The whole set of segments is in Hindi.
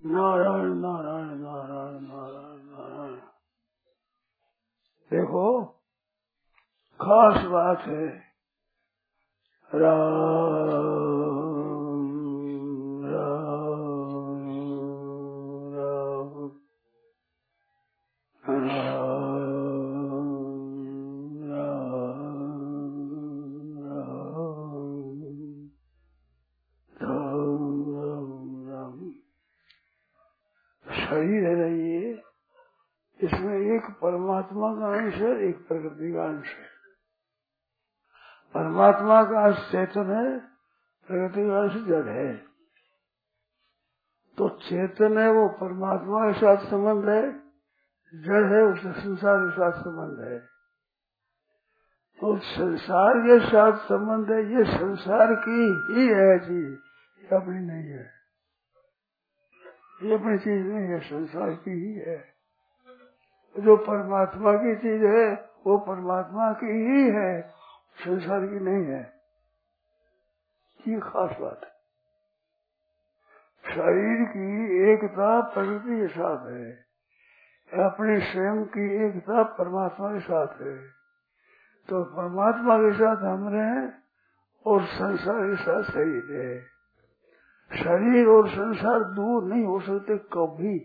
नारायण नारायण नारायण नारायण नारायण। देखो खास बात है, राम राम राम राम राम राम। शरीर है ये, इसमें एक परमात्मा का अंश है, एक प्रकृति का अंश है। परमात्मा का अंश चेतन है, प्रकृति का अंश जड़ है। तो चेतन है वो परमात्मा के साथ संबंध है, जड़ है उससे संसार के साथ संबंध है। तो संसार के साथ संबंध है, ये संसार की ही है चीज, ये अपनी नहीं है, ये अपनी चीज नहीं है, संसार की ही है। जो परमात्मा की चीज है वो परमात्मा की ही है, संसार की नहीं है। ये खास बात है। शरीर की एकता प्रकृति के साथ है, अपने स्वयं की एकता परमात्मा के साथ है। तो परमात्मा के साथ हम रहे और संसार के साथ शरीर है। शरीर और संसार दूर नहीं हो सकते कभी,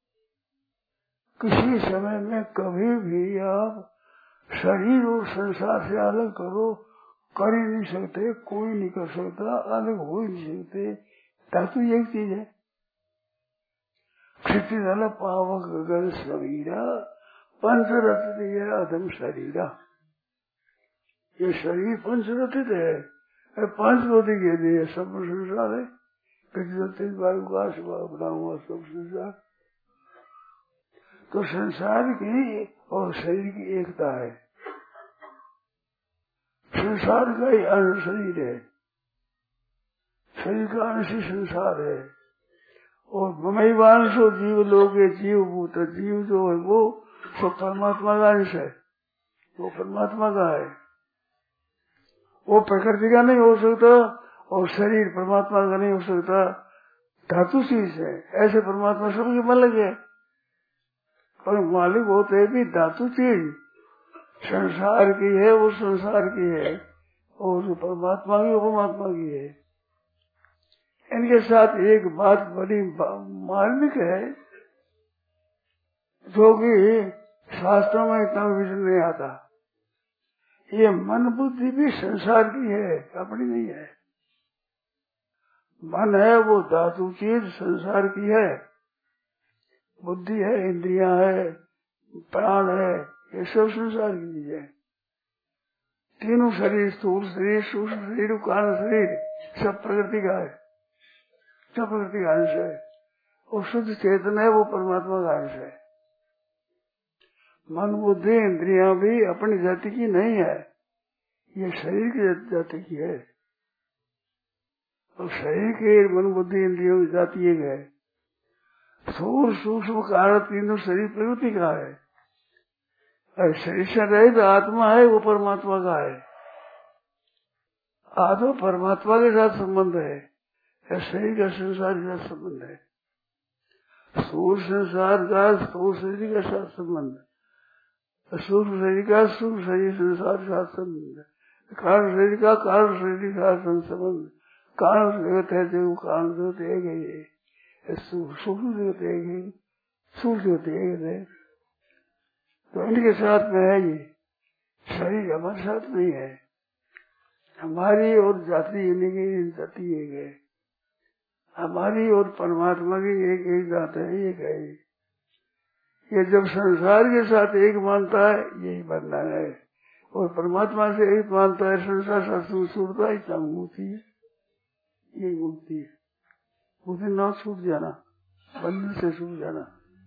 किसी समय में कभी भी आप शरीर और संसार से अलग करो, कर ही नहीं सकते, कोई नहीं कर सकता, अलग हो ही नहीं सकते। धातु एक चीज है। क्षितिदल पावक गगन शरीरा पंचरथित अधम शरीरा। ये शरीर पंचरथित है, पांच बोधि के लिए सब संसार है। पृथ्वी वायुकाश बना हुआ सब संसार। तो संसार की और शरीर की एकता है। संसार का ही अंश शरीर है, शरीर का अंश ही संसार है। और ममैवांशो जीव लोगे जीव भूत, जीव जो है वो सब परमात्मा का अंश है, वो परमात्मा का है। वो प्रकृति का नहीं हो सकता और शरीर परमात्मा का नहीं हो सकता। धातु चीज है, ऐसे परमात्मा सबके मन लगे और मालिक होते भी धातु चीज संसार की है, वो संसार की है, और जो परमात्मा की वो परमात्मा की है। इनके साथ एक बात बड़ी मार्मिक है, जो कि शास्त्रों में इतना विजन नहीं आता। ये मन बुद्धि भी संसार की है, अपनी नहीं है। मन है वो धातु चीज संसार की है, बुद्धि है, इंद्रियां है, प्राण है, ये सब संसार की चीज है। तीनों शरीर, स्थूल शरीर, सूक्ष्म शरीर, कारण शरीर, सब प्रकृति का है, सब प्रकृति का अंश है। और शुद्ध चेतन है वो परमात्मा का अंश है। मन बुद्धि इंद्रियां भी अपनी जाति की नहीं है, ये शरीर की जाति की है। और शरीर के मन बुद्धि इंद्रियों की जाति एक है। स्थूल सूक्ष्म कारण तीनों शरीर प्रकृति का है। और शरीर से रहित आत्मा है वो परमात्मा का है। आत्मा परमात्मा के साथ संबंध है, शरीर का संसार के साथ संबंध है। स्थूल संसार का स्थूल शरीर के साथ संबंध है, सूक्ष्म शरीर का सूक्ष्म शरीर संसार के साथ संबंध है, कारण शरीर का कारण शरीर का संबंध। कारण जगत है जो कारण जगत एक है, सूक्ष्म जगत एक है, सूक्ष्म जगत एक है। तो इनके साथ में है ये शरीर, हमारे साथ नहीं है। हमारी और जाति इनकी जाति एक है, हमारी और परमात्मा की एक एक जात है, एक है। ये जब संसार के साथ एक मानता है यही बंधन है, और परमात्मा से एक मानता है संसार से छूटता है, इतना मुक्ति है, यही मुक्ति है। मुक्ति ना छूट जाना, बंधन से छूट जाना,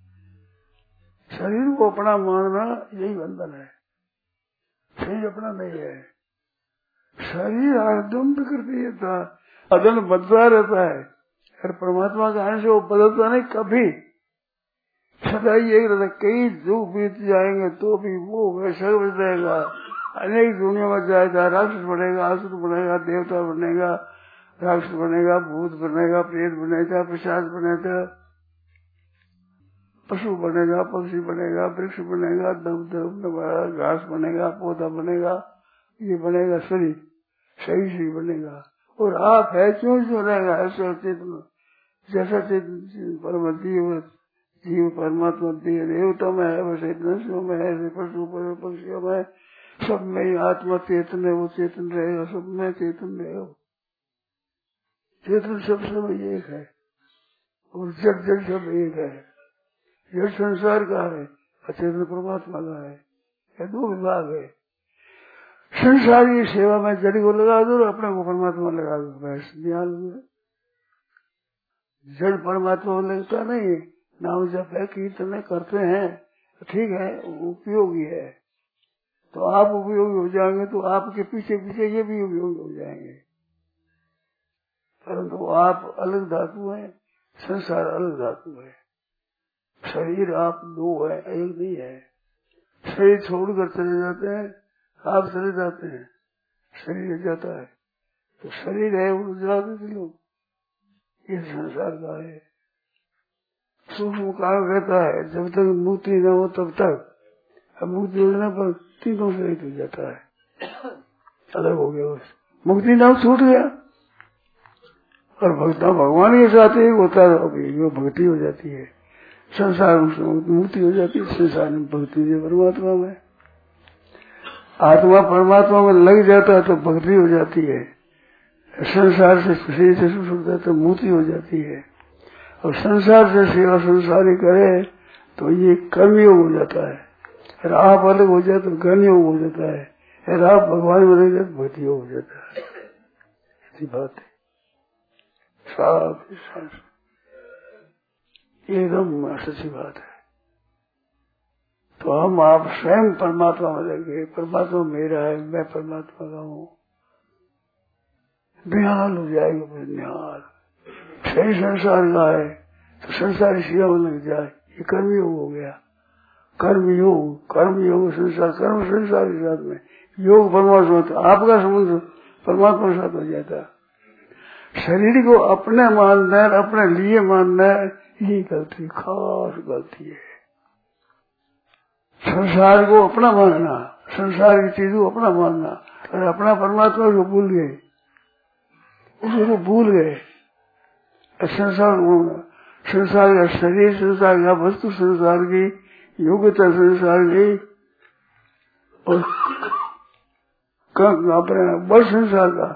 शरीर को अपना मानना यही बंधन है। शरीर अपना नहीं है। शरीर हरदम विकृति था, अदन बदलता रहता है, और परमात्मा का अंश वो बदलता नहीं कभी, सदा यही रहता। कई युग बीत जाएंगे तो भी वो वैसा रहेगा। अनेक दुनिया में जाएगा, राक्षस बनेगा, असुर बनेगा, देवता बनेगा, राक्षस बनेगा, भूत बनेगा, प्रेत बनेगा, पिशाच बनेगा, पशु बनेगा, पक्षी बनेगा, वृक्ष बनेगा, घास बनेगा, पौधा बनेगा, ये बनेगा शरीर, सही सही बनेगा। और आप है क्यों रहेगा ऐसा चेतन, जैसा चेतन परम जीव परमात्मा देवता में है, वैसे मनुष्यों में है, ऐसे पशु पक्षियों में, सब में आत्मा चेतन है, वो चेतन रहेगा, सब में चेतन रहेगा। चेतन सब एक है और जड़ जड़ सब एक है। जड़ संसार का है, अचेतन परमात्मा का है, ये दो विभाग है। संसार की सेवा में जड़ को लगा दो और अपने को परमात्मा लगा दो, बस ध्यान। जड़ परमात्मा लगता नहीं है, नाम जप है, कीर्तन करते हैं, ठीक है, उपयोगी है, तो आप उपयोगी हो जाएंगे, तो आपके पीछे पीछे ये भी उपयोगी हो जाएंगे। परंतु आप अलग धातु हैं, संसार अलग धातु है। शरीर आप दो है, एक नहीं है। शरीर छोड़कर चले जाते हैं, आप चले जाते हैं, शरीर जाता है, तो शरीर है वो जाते लोग, ये संसार का है। सूक्ष्म काल रहता है, जब तक मुक्ति न हो तब तक, अब मुक्ति होने पर तीनों से रहित हो जाता है, अलग हो गया, बस मुक्ति नाम छूट गया। और भक्ता भगवान के साथ एक होता है, जो भक्ति हो जाती है, संसार मुक्ति हो जाती है, संसार में भक्ति हो जाती परमात्मा में। आत्मा परमात्मा में लग जाता है तो भक्ति हो जाती है, संसार से शरीर से छूट जाता है तो मुक्ति हो जाती है। और संसार से सेवा संसारी करे तो ये कर्मयोग हो जाता है, और आप अलग हो जाए तो ज्ञान योग हो जाता है, और आप भगवान में रह जाए तो भक्ति योग हो जाता है। ऐसी बात है, साफ एकदम सच्ची बात है। तो हम आप स्वयं परमात्मा में लगे, परमात्मा मेरा है, मैं परमात्मा का हूँ, निहाल हो जाएगा, निहाल। सही संसार का है तो संसारी सेवा में लग जाए, ये कर्मयोग हो गया। कर्मयोग संसार, कर्म संसार के साथ में, योग परमात्मा, तो आपका संबंध परमात्मा के साथ हो जाता है। शरीर को अपने मानना है, अपने लिए मानना है, यही गलती, खास गलती है। संसार को अपना मानना, संसार की चीजों को अपना मानना, और अपना परमात्मा को भूल गए, उसको भूल गए। संसार का शरीर, संसार का वस्तु, संसार की योग्यता, संसार की और अपने बल, संसार का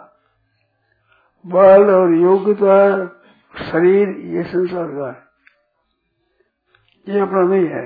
बल और योग्यता, शरीर, ये संसार का है, ये अपना नहीं है।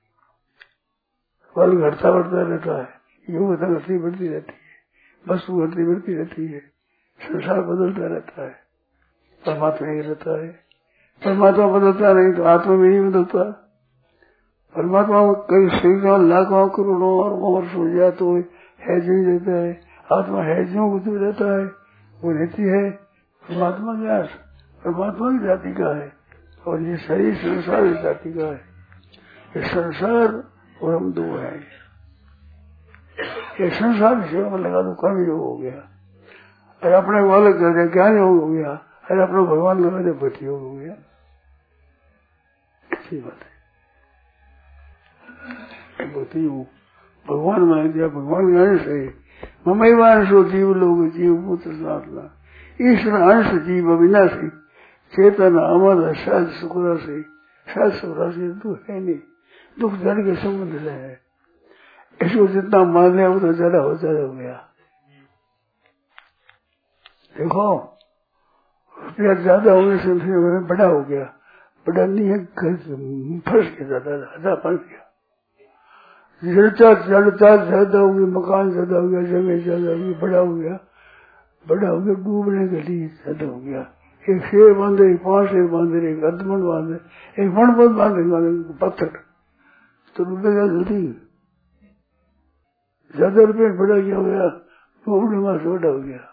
बल घटता बढ़ता रहता है, योग्यता घटती बढ़ती रहती है, वस्तु घटती बढ़ती रहती है, संसार बदलता रहता है, परमात्मा ही रहता है। परमात्मा बदलता नहीं तो आत्मा में नहीं बदलता। परमात्मा कई सैकड़ों लाखों करोड़ों और वर्ष हो जाए तो है जो ही रहता है, आत्मा है जो कुछ रहता है, वो रहती है। परमात्मा क्या है? परमात्मा की जाति का है, और ये शरीर संसार की जाति का है। ये संसार और हम दो हैं। ये संसार की सेवा में लगा दो, कर्म योग हो गया, और अपने को अलग कर दिया, ज्ञान योग हो गया, और अपना भगवान लगा दिया, भक्ति योग हो गया। अच्छी बात है, भक्ति योग भगवान मान दिया, भगवान ज्ञान से ममैवांशो जीव लोग जीव पुत्र साधना, ईश्वर अंश जीव अविनाशी, चेतन अमर शायद सुखरा से, शायद सुखरा से दुख है नहीं, दुख जड़ के संबंध से है। इसको जितना मान लिया उतना ज्यादा हो गया। देखो रुपया ज्यादा होने से बड़ा हो गया, बड़ा नहीं है, फंस गया, ज्यादा फंस गया। जड़ता ज्यादा हो गया, मकान ज्यादा हो गया, जमीन ज्यादा हो गई, बड़ा हो गया, डूबने के लिए ज्यादा हो गया। एक शेर बांधे, एक 5 शेर बांधे, एक अर्धमण बांधे, एक मणबंध बांधे, पत्थर तो डूबेगा जल्दी। ज्यादा रुपये बड़ा क्या हो गया, डूबने में छोटा हो गया।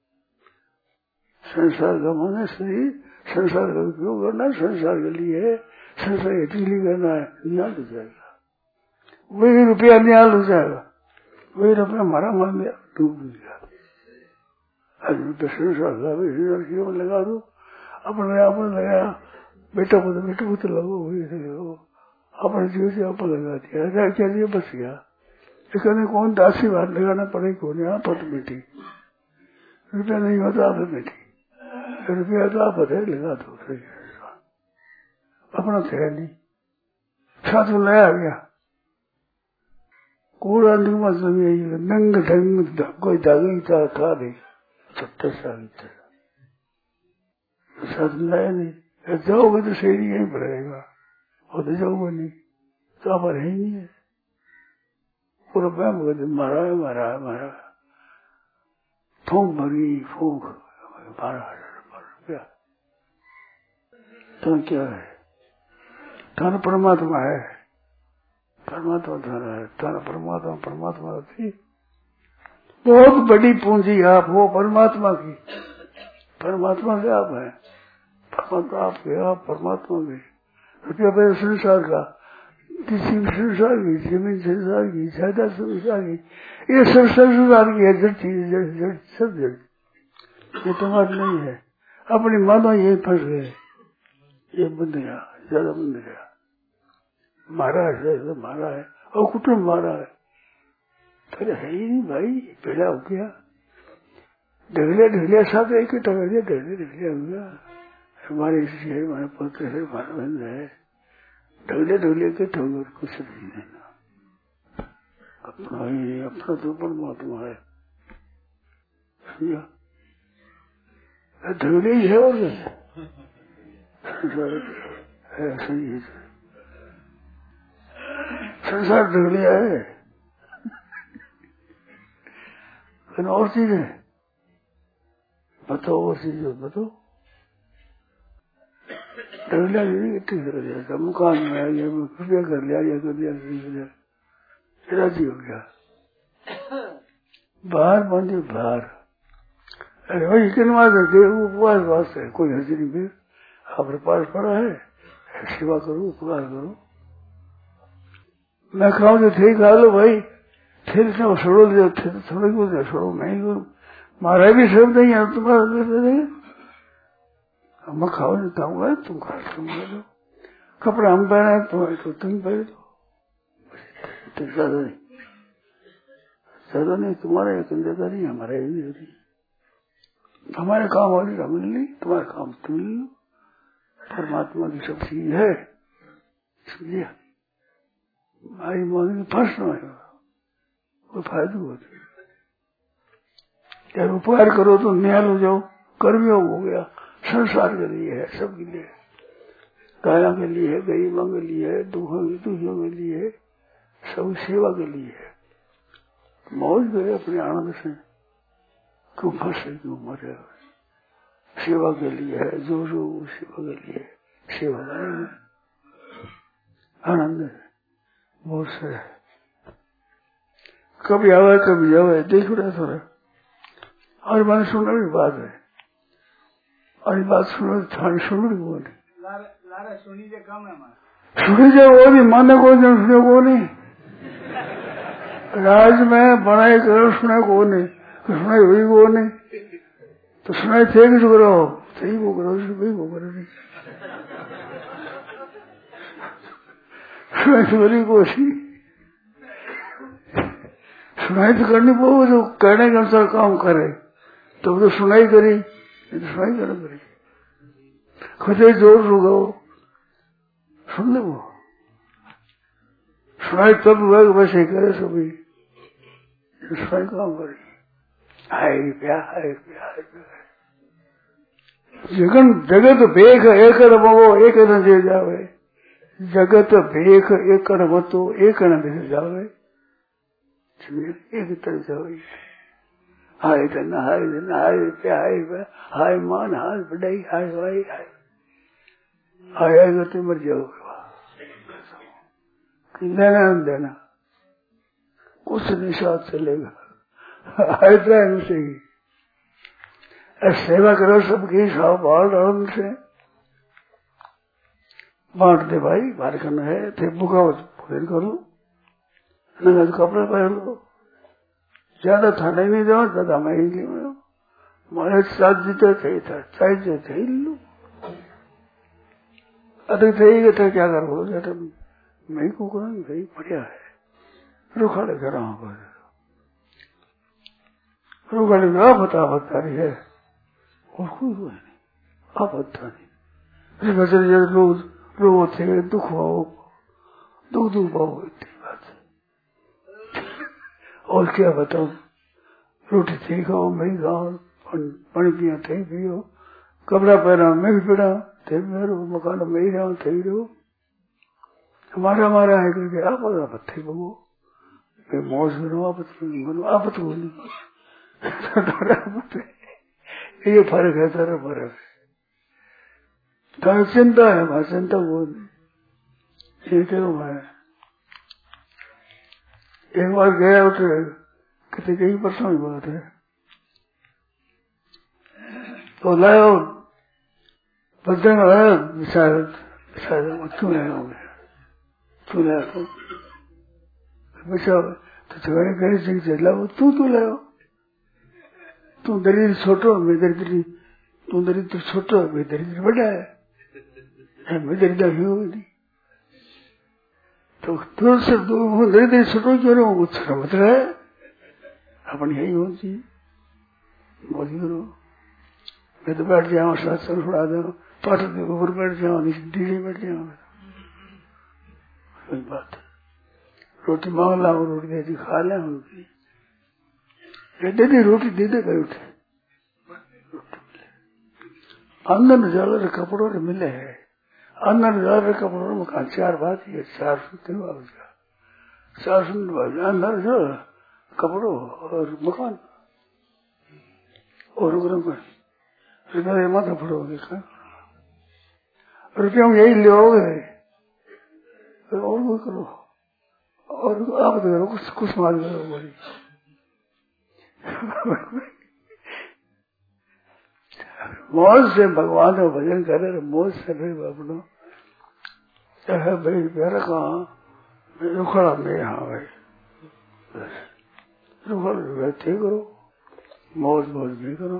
संसार का माना शरीर, संसार का उपयोग करना, संसार के लिए, संसार के लिए करना है, निहाल हो जाएगा। वही रुपया निहाल हो जाएगा, वही रुपया हमारा मान लिया, डूब गया। आज रुपया संसार का लगा दो, अपने आप में लगाया, बेटा पुत्र लगो, वही से लगो, अपने जीव से आप लगा दिया, चलिए बस गया। कहने कौन दासी बात लगाना पड़ेगी, कौन यहाँ पत मीठी, रुपया नहीं होता आप मीठी, रुपया तो आप बताए लगा दो, अपना थे नहीं। साधु लाया गया, कूड़ा मतलब यही नंग ढंग कोई दागी था नहीं, 70 साल साधु लाया नहीं। जाओगे तो शेरी यहीं पर रहेगा, और तो जाओगे नहीं तो आप रहे नहीं है। पूरा बैम मारा है, मारा है, मारा है, फूंक भरी, फूंक 12,000 रुपया। तो क्या है, धन परमात्मा है, परमात्मा धन है, धन परमात्मा, परमात्मा थी बहुत बड़ी पूंजी आप हो परमात्मा की, परमात्मा के आप है, परमात्मा आपके, आप परमात्मा के। रुपया पैसा संसार का, किसी संसार की, जमीन संसार की, जायदाद संसार की, ये सब संसार की है, जड़ चीज, जड़ सब जड़, ये तुम्हारा नहीं है। अपनी मानो यही फंस गए, ये बंद गया, ज्यादा बंद गया, मारा है, मारा है, और कुटुम्ब मारा है, फिर है ही नहीं भाई, पेड़ा हो गया, ढगलिया साथ एक ढगलिया हो गया। हमारे इसी है, हमारे पुत्र है, हमारा बंद है, ढगले के ठोकर कुछ नहीं देना, अपना ही, अपना तो परमात्मा है, ढगले ही है, और संसार है, सही है, संसार ढगलिया है, और चीज है, बताओ और चीज बताओ। ढगलिया नहीं ठीक कर दिया, मुकान में आ गया, रुपया कर लिया, या कर दिया, राजी हो गया, बाहर बांधे बाहर। अरे भाई किनवा दे, उपवास वास है, कोई हर्ज नहीं, फिर आपके पास पड़ा है, सेवा करो, उपकार करो, मैं खाऊं तो थे खा लो भाई, फिर से छोड़ो दे, थोड़े को दे छोड़ो, मैं ही मारा भी सब नहीं है तुम्हारा, मैं खाओ नहीं खाऊंगा, तुम खा लो, कपड़ा हम पहने तो तुम पहने तो ज्यादा नहीं, तुम्हारा एक ज्यादा नहीं, हमारा ही नहीं, हमारे काम वाली हम नहीं, तुम्हारे काम तुम ले लो, परमात्मा की सब चीज है, समझिए, हमारी मान फंस न है, कोई फायदा होता, यार उपकार करो तो न्याल हो जाओ, कर्मयोग हो गया, संसार के लिए है, सबके लिए, काया के लिए है, गरीबों के लिए है, दुखियों के लिए है, सब सेवा के लिए है, मौज करे अपने आनंद से, क्यों फंसे, क्यों मरे, सेवा के लिए है, जो सेवा के लिए, सेवा करेंगे, आनंद है, बहुत से कभी आवे कभी जावे, देख रहे थोड़ा, और मैंने सुना भी बात है, और बात सुनो सुनो वो नहीं, सुनी जाए वो नहीं, माने को नहीं, सुने को नहीं, राज में बनाए करो, सुने को नहीं, सुनाई हुई को नहीं, तो सुनाई थे कि करो, सही को करो, सही को करो नहीं, सुनाई सुनी को सी, सुनाई तो करनी पड़ेगी, तो कहने के अनुसार काम करे, तो वो तो सुनाई करी, तो सुनाई करना करी, खुद ही जोर रुको, सुन ले वो, सुनाई तब हुआ कि वैसे करे सभी, सुनाई काम करी, हाय प्यार, जगत भेख एक मगो एक न दे जावे, जगत भेख एक मतो एक न दे जावे, एक तरह जावे, हाय धन, हाय प्यार, हाय मान, हाय बढ़ाई, हाय हाय हाय, आएगा तो मर जाओगे, लेना देना कुछ नहीं साथ चलेगा, आयता है उसे ही, सेवा करो सबकी, साव बाढ़ आराम से बांट दे भाई, बाहर करना है, थे भूखा भोजन करो, नगद कपड़े पहन लो, ज्यादा थाने नहीं जाओ, ज्यादा महंगी में मारे साथ जीते थे, चाहिए थे लो, अधिक थे क्या करो, मैं को करा भाई बढ़िया है रुखाड़े करा रुखाड़े में बता रही है और कोई हुआ नहीं आप बता नहीं लोग थे दुख पाओ दुख पाओ इतनी बात है और क्या बताओ रोटी थी खाओ मैं खाओ पानी पिया थे पियो कपड़ा पहना मैं भी पहना थे मेरे मकान में ही रहा थे रहो हमारा है करके आप थे बगो मैं मौज करो आपत बोली ये फर्क है सारा फर्क है चिंता है वहां चिंता वो ये क्यों है एक बार गया उठे कितने कई परसों की बात है तो लाया बदन आया शायद क्यों लाया होंगे क्यों लाया तो झगड़े करे से लाओ तू लाओ तू दरिद्र छोटो मैं दरिद्री तू दरिद्र छोटो मैं दरिद्र बड़ा है मैं दरिद्र ही नहीं तो तुरंत दरिद्र छोटो क्यों रहो कुछ मत रहे अपन यही होती मोदी करो मैं तो बैठ जाऊँ सत्संग सुना दो पाठ के ऊपर बैठ जाऊँ नीचे बैठ जाऊँ कोई बात रोटी मांग लाओ रोटी दे दी खा ले उनकी दे दी रोटी दे दे गई उठे अंदर जाकर कपड़ों ने मिले है अंदर जाकर कपड़ों में कहा 4 बात है 4 सुनते का 4 सुनने वाले अंदर जो कपड़ों और मकान और रुपया माथा पड़ोगे रुपया में यही लोगे और वो करो और आप करो कुछ मार करो बोली मौज से भगवान का भजन करे मौज से भाई अपना भाई मेरा कहा रुखड़ा में हाँ भाई रुखड़ बैठे करो मौज नहीं करो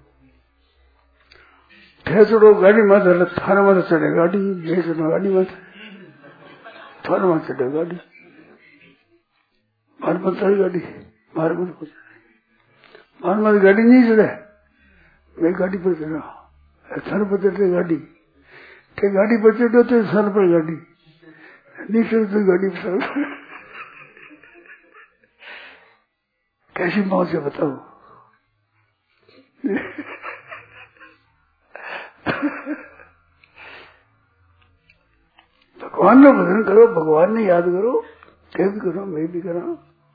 ठेसड़ो गाड़ी मत थाने मत चढ़े गाड़ी भेजो गाड़ी मत थाने मत चढ़े गाड़ी मार मत गाड़ी मार मत गाड़ी नहीं चढ़े मैं गाड़ी पर चढ़ा सर पर चढ़े गाड़ी के गाड़ी पर चढ़ो तो सर पर गाड़ी नहीं चढ़े तो गाड़ी पर कैसी मौत से बताओ भगवान का भजन करो भगवान ने याद करो क्या भी करो मैं भी करा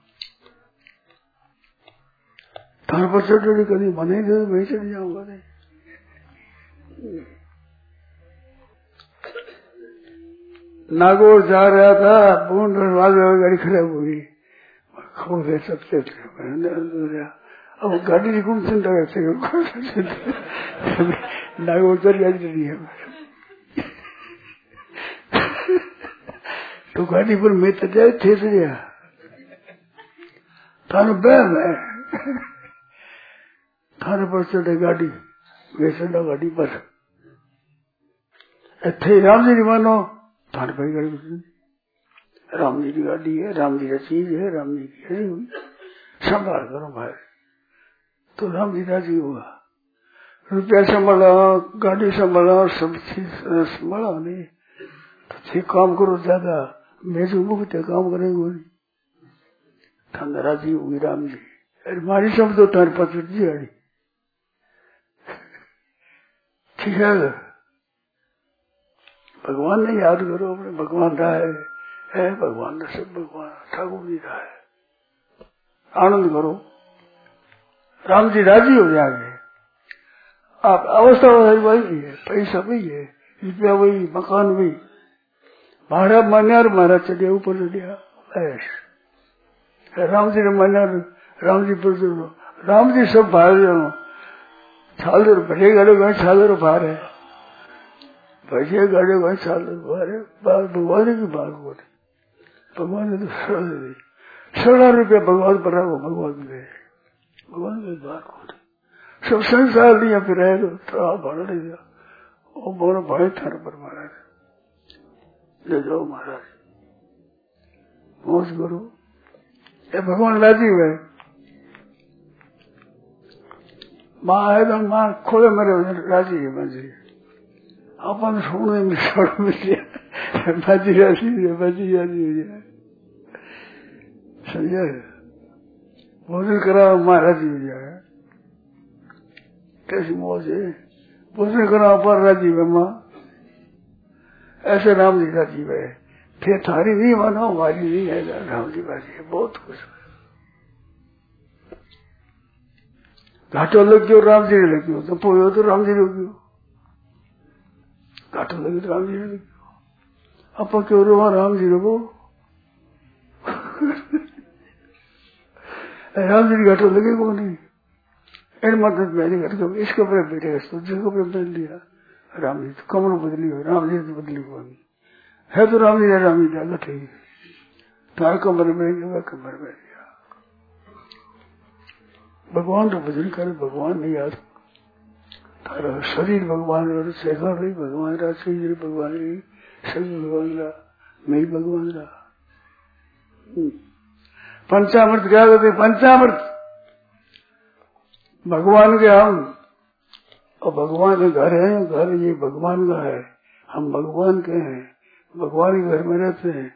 थान पर चढ़ कभी मने दे मैं चढ़ जाऊंगा नहीं नागौर जा रहा था बूंद गाड़ी खराब हो गई खबर दे सकते थे अब गाड़ी की कौन चिंता करते नागौर चल रही है तो गाड़ी पर मैं तो जाए थे थाने बहन है थाने पर चढ़े गाड़ी वे चढ़ा गाड़ी पर इतने राम जी मानो थाने पर गाड़ी राम जी की गाड़ी है राम जी का चीज है राम जी की है संभाल करो भाई तो राम जी राजी हुआ रुपया संभाला गाड़ी संभाला सब चीज संभाला नहीं तो ठीक काम करो ज्यादा मैं जो मुक्त काम करेंगे राजी हुई राम जी अरे मारी सब तो तार पचड़ जी गाड़ी ठीक है भगवान ने याद करो अपने भगवान रहा है भगवान ने सब भगवान ठाकुर जी रहा है आनंद करो राम जी राजी हो जाएंगे आप अवस्था वही है पैसा वही है रुपया वही मकान वही भाड़ा मान्या और महाराज चढ़िया ऊपर चढ़िया ऐश राम जी ने मान्या राम जी पर राम जी सब भार छाल भले गाड़ो गए छाल भार है भैसे गाड़ो गए छाल भार है भगवान की बात बोले भगवान ने तो 16 रुपया भगवान पर भगवान दे भगवान की बात बोले सब संसार लिया फिर है तो थोड़ा भाड़ा ले दिया वो बोलो भाई थाने पर महाराज ले जाओ महाराज मौज करो, ये भगवान राजी हुए। माँ है तो माँ खोले मेरे राजी है बाजी, अपन सोने में छोड़ मिले बाजी राजी है, बाजी राजी हो जाए, समझे? भोजन करा माँ राजी हो जाए, कैसी मौज है। भोजन करा पर राजी है माँ, ऐसे राम जी राजी है। फिर थारी नहीं मानो, हमारी नहीं है, राम जी राजी है, बहुत खुश है। घाटो लग्यो राम जी ने लग्यो, तो पोयो तो राम जी ने लग्यो, घाटो लगे तो राम जी ने लग्यो, आप क्यों रो राम जी रो राम जी ने घाटो लगे को नहीं, इन मदद मेरी घर को इसके ऊपर बैठेगा, दूसरे को बदल लिया राम जी, तो कमर बदली हो, राम जी तो बदली को नहीं है, तो राम जी ने अलग है, तार कमर में गया, कमर में गया। भगवान तो भजन करे, भगवान नहीं याद, तारा शरीर भगवान रा, शेखर रही भगवान रा, शरीर भगवान रही, शरीर भगवान रा, मैं भगवान रा। पंचामृत क्या कहते? पंचामृत भगवान के हम, और भगवान के घर है, घर ये भगवान का है, हम भगवान के हैं, भगवान के घर में रहते हैं।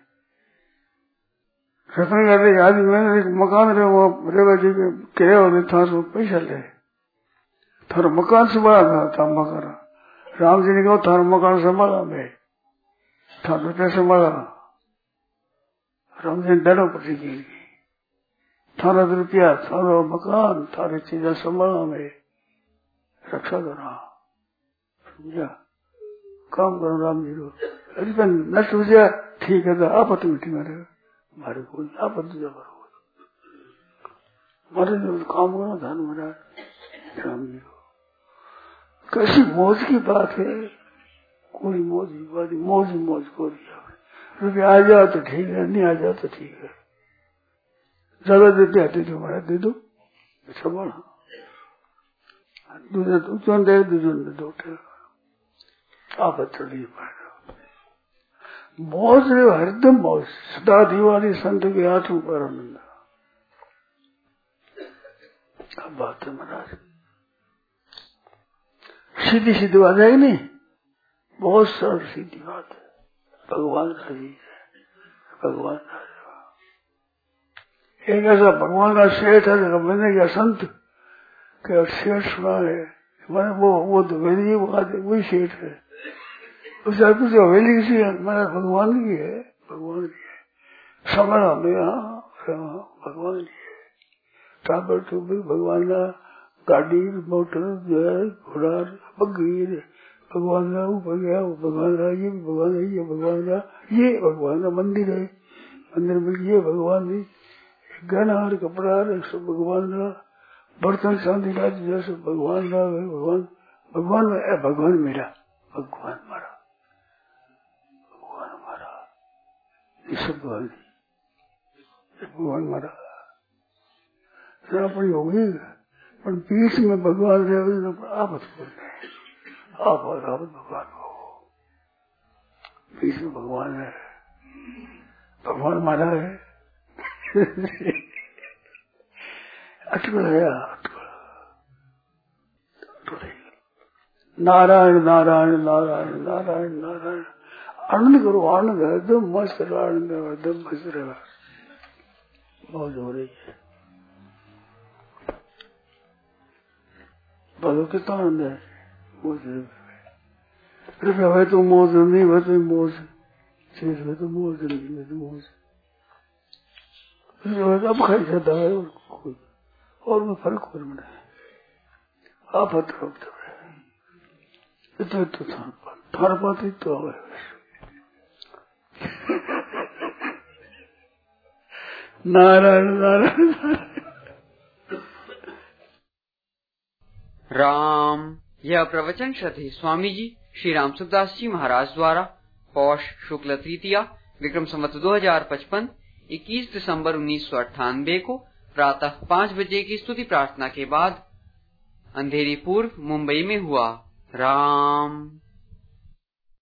सत्संग करते आज मैंने एक मकान रहे, वो रेवा जी के किराए वाले था, उसको पैसा ले, थारा मकान संभाला था, मकान राम जी ने कहा थारा मकान संभाला, मैं थारा रुपया संभाला, राम जी ने डरो पड़ी की, थारा रुपया, थारा मकान, थारी चीजें संभाला, मैं रक्षा करा, समझा? काम करो राम जी को, अरे नष्ट हो जाए ठीक है, तो आपत्ति मिट्टी मेरे मारे को आपत्ति करो, मारे काम करो धन महाराज राम जी को। कैसी मौज की बात है, कोई मौज की बात, मौज मौज को रुपया आ जाओ तो ठीक है, नहीं आ जाओ तो ठीक है, ज्यादा देते आते थे महाराज दे दो, संभाला, दूसरे दूसरे दे, दूसरे दो आप नहीं पाए। मौज रे हरदम मौज, सदा दीवाली संत के हाथों पर आनंद। अब बात है महाराज, सीधी सीधी बात है कि नहीं, बहुत सरल सीधी बात है। भगवान राजी है, भगवान राजी। एक ऐसा भगवान का सेठ है, मैंने क्या संत क्या सेठ सुना है, मैंने वो तो वेदी वही सेठ है, उससे कुछ हवेली किसी है, मेरा भगवान की है, भगवान की है, समझा मेरा भगवान की है, टाबर टूबर भगवान का, गाड़ी मोटर जो है घोड़ा बग्घी भगवान का, ऊपर गया वो भगवान का, ये भगवान है, ये भगवान का, ये भगवान का मंदिर है, मंदिर में ये भगवान भी गहना और कपड़ा सब भगवान का, बर्तन चांदी का जैसे भगवान का, भगवान भगवान में भगवान मेरा, भगवान हमारा, भगवान हमारा, ये सब भगवान हमारा अपनी होगी, पर बीच में भगवान रहे आपत बोलते हैं, आप और आप भगवान हो, बीच में भगवान है, भगवान हमारा है अटकल है, नारायण नारायण नारायण नारायण नारायण, आनंद करो, आनंद है, एकदम मस्त रहा, आनंद एकदम मस्त रहा, मौज हो रही है, बोलो कितना आनंद है, मौज रुपया है तो मौज, नहीं है तो मौज, चीज है तो मौज, नहीं है तो मौज, अब खाई जाता है और मैं फर्क हो रहा है, आप हत इतना तो थार पाती तो आवे नारायण नारायण राम। यह प्रवचन श्रद्धेय स्वामी जी श्री राम सुखदास जी महाराज द्वारा पौष शुक्ल तृतीया विक्रम संवत 2055 21 दिसंबर 1998 को प्रातः 5 बजे की स्तुति प्रार्थना के बाद अंधेरी पूर्व मुंबई में हुआ। राम।